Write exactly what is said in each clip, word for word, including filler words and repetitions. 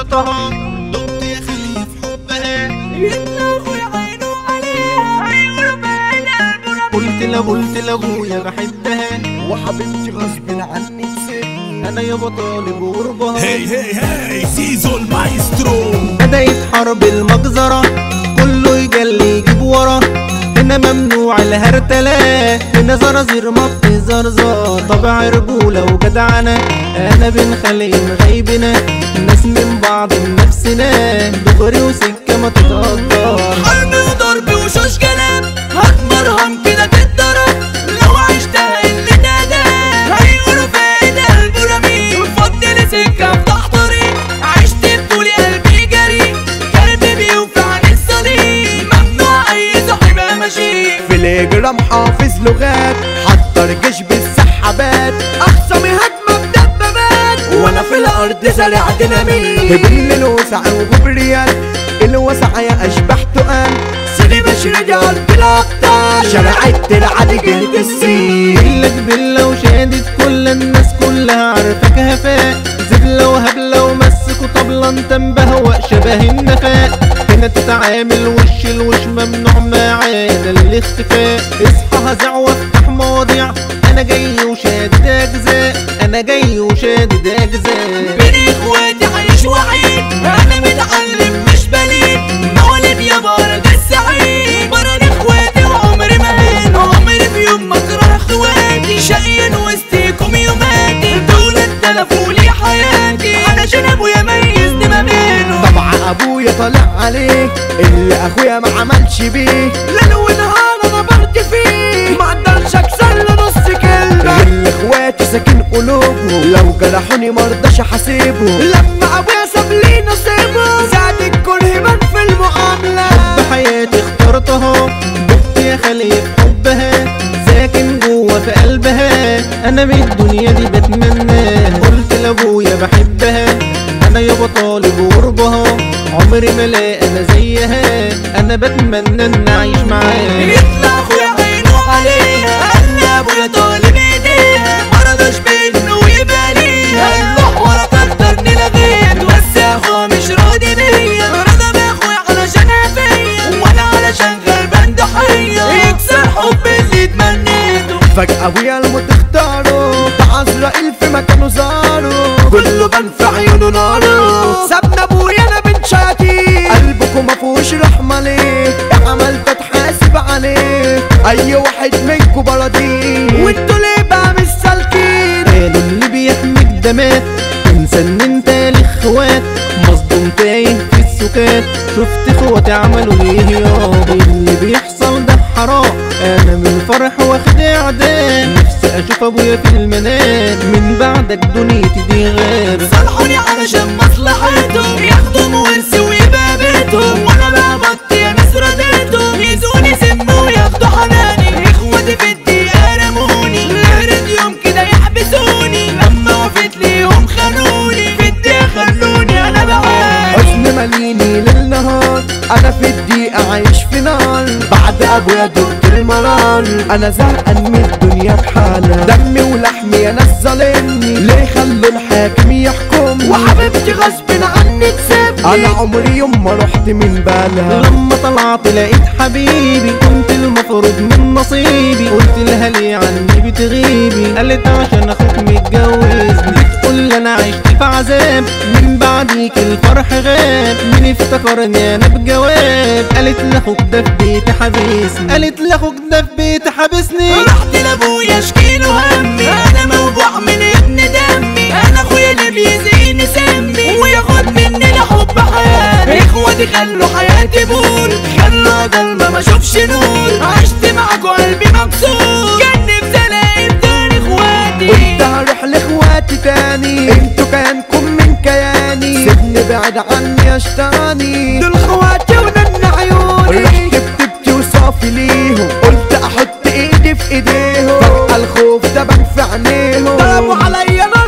اخترتها دقت يا خليل في حبها يطلقوا يعينوا عليها هيقولوا بقى قلت له قلت لابويا بحبها وحبيبتي غصب عني نسيت انا يابا طالب غربها. هي هي هي زيزو المايسترو. بدأت حرب المجزرة كله يجلي يجيب ورا، هنا ممنوع الهرتلة، هنا زرازير ما بتزرزر، طبع رجولة وجدعنة، انا بين خليل غيبنا، ناس من بعض نفسنا، دغري وسكة ما تتقدر. حرب وضرب وشوش كلام هتمرهم كده تتضرب، لو عشتها اللي تدام هيقولوا فايد قلبه رميل، وفضل سكة افتح طريق، عشت بطولي قلبي جري، قلبي بيوفى عن الصليب، ممنوع اي صاحب ماشي في الهجرة حافظ لغات، حضر جيش بالسحابات، اخصامي هجمة بدبابات، وانا في الارض زارع ديناميت، بالليل وسع وجبريال، الوسع يا اشباح تقال، سيدي بشر دي قلب الاقطار، شارع الترعة دي جهة السين، بيلا جبلة وشادت كل الناس كلها عارفاك هفاء، زبلة وهبلة ومسك طبلة انت مبهوأ شبه النفاق، هنا تتعامل وش الوش ممنوع معانا الاختفاء، اصحى هزع وافتح مواضيع، انا جاي وشادد اجزاء، انا جاي وشادد اجزاء. بين اخواتي عايش وحيد، انا متعلم مش بليد، مولد يا برد السعيد، برد اخواتي وعمري ما هين، عمري في يوم ما اكره اخواتي، شقيان وسطيكم يوماتي، دول اتلفوا لي حياتي، علشان ابويا ميزني ما بينهم. طبع ابويا طالع عليه اللي اخويا ما عملش بيه، ليل ونهار انا برد فيه، ما اقدرش اكسر له نص كلمه، اللي اخواتي ساكن قلوبهم، لو جرحوني مرضاش احاسبهم، لما ابويا ساب لي نصيبه، زاد الكره من في المعامله، حب حياتي اخترتها دقت يا خليل حبها، ساكن جوه في قلبها، انا من الدنيا دي بتمناها، قلت لابويا بحبها، انا يابا طالب غربها، عمري ما الاقي انا زيها، انا بتمنى ان اعيش معاها. يطلع اخويا عينه عليها، قال لي ابويا طالب ايديها، مرضاش بانه يبقى ليها، نروح ورا قدرني لغيت، بس اخويا مش راضي بيا، رضا باخويا علشان فيا، وانا علشان غلبان ضحيه، يكسر حب اللي تمنيته. فجأة ابويا الموت اختاره، ده عزرائيل في مكانه زاره، كله بان في عيونه ناره، سابنا ابويا انا بنت شياطين، قلبكم مفهوش رحمة ليه، عملت اتحاسب عليه، اي واحد منكم بلدين، وانتوا ليه بقى مش سالكين، قالوا اللي بيحميك ده مات، انسى ان انت الاخوات، مصدوم تايه في السكات، شفت اخواتي عملوا ايه يابا، اللي بيحصل ده حرام، انا من الفرح واخد اعدام، نفسي اشوف ابويا في المنام، من بعدك دنيتي دي غير. صالحوني علشان مصلحتهم، ياخدوا ورثي ويبقى بيتهم، وانا بقى بط يا ناس رديتهم، يزوني سم وياخدوا حناني، اخواتي في الدقيقة رموني، غير يوم كده يحبسوني، لما وفيت ليهم خانوني، في الدقيقة خلوني انا بعاني، حزن ماليني ليل نهار، انا في الدقيقة عايش في نار، بعد ابويا دقت المرار، انا زهقان من الدنيا بحالها، دمي ولحمي يا ناس ظالمني، ليه خلوا الحاكم يحكم، وحبيبتي غصب عني تسيبني، انا عمري يوم ما رحت من بالها، لما طلعت لقيت حبيبي، كنت المفروض من نصيبي، قلت لها ليه عني بتغيبي، قالت عشان اخوك متجوزني، بتقول انا عشت في عذاب، من بعديك الفرح غاب، مين افتكرني انا بجواب، قالت لاخوك ده في بيتي حبسني، قالت لاخوك ده في بيتي حبسني، رحت لابويا اشكيله همي، انا موجوع من ابن دمي، انا اخويا اللي بيزيني سمي، وياخد مني لحب حياتي، اخواتي خلوا حياتي بول، خلوا ضلمة ما اشوفش نور، عشت معاكوا قلبي مكسور، كان نفسي الاقي بدون اخواتي، قلت هروح لاخواتي تاني، انتوا كيانكم من كياني، سيبني بعد عني اشتاني، دول اخواتي ونن عيوني، رحت بتبكي وصافي ليهم، قلت احط ايدي في ايديهم، فجأة الخوف ده بان في عينيهم، ضربوا عليا نار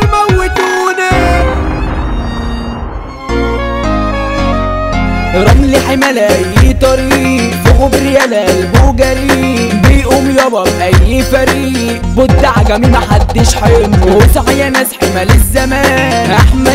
موتوني، رمل حمل اي طريق، في غبريال قلبه جريء، بيقوم يابا باي فريق، بود عجمي محدش حمله، وسعى يا ناس حمل الزمان، احمد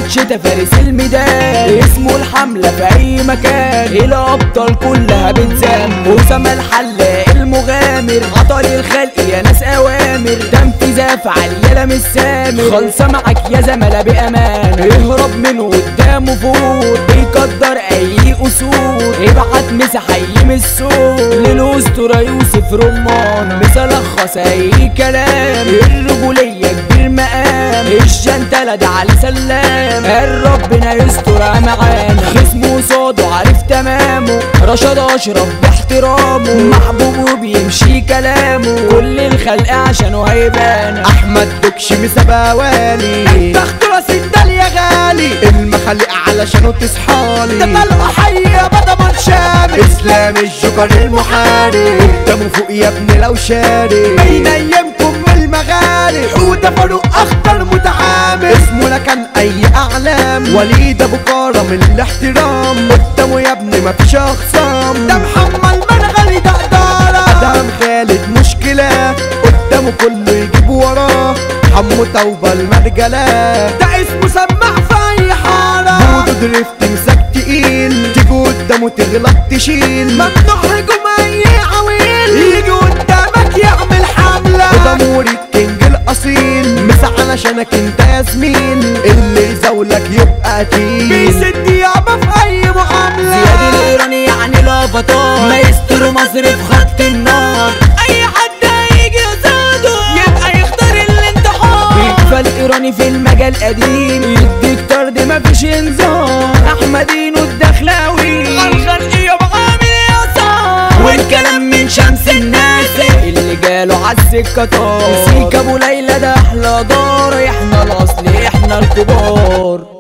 احمد شتا فارس الميدان، اسمه الحملة في اي مكان، الابطال كلها بتزام، اسامة الحلاق المغامر، عطر الخلق يا ناس اوامر، تنفيذ افعال يالا مش سامر، خالصة معاك يا زملاء بامان، اهرب منه قدامه فوت، بيقدر اي اسود، ابعت مسح اي من السوق، للاسطورة يوسف رمان، ملخص اي كلام، الرجولية كبير مقام، الجنتلة ده على سلام، قال ربنا يستر معانا، خصمه صاده عارف تمامه، رشاد اشرف باحترامه، محبوب وبيمشي كلامه، كل الخلق عشانه هيبان، احمد دوكش مسابقة والي، انت اخترس الدال يا غالي، المخلق علشانه تصحالي، ده طلقه حي يا بضمان شامل، اسلام الجوكر المحارب، قدامه فوق يا ابني لو شاري، بين ايامكم من المغارب، حوده فاروق اخطر متعامل، اسمه لا كان اي اعلام، وليد ابو كرم الاحترام، قدامه يا ابني مفيش اخصام، ده محمد منغلي ده اداره، ادهم خالد مشكله، قدامه كله يجيب وراه، حمو توبه المرجله، ده اسمه سماع في اي حاره، بودو دريفت مساك تقيل، تيجي قدامه تغلط تشيل، ممنوع هجوم اي عويل، يجي قدامك يعمل حمله، ودمور الكينج الاصيل، مسا علشانك انت يا زميل، اللي يزاولك يبقى تقيل، بيسد يابا في اي معامله، زياد الايراني يعني لافطار، مايسترو مصر في خط النار، اي حد هيجي قصاده يبقى يختار الانتحار، يكفى الايراني في المجال قديم، يديك طرد مفيش انذار، احمدينو الدخلاوي عالخلق يابا عامل يسار، والكلام من شمس الناس اللي جاله عالسكه طار، سيك ابو ليلى ده احلى دار، احنا الاصل احنا الكبار.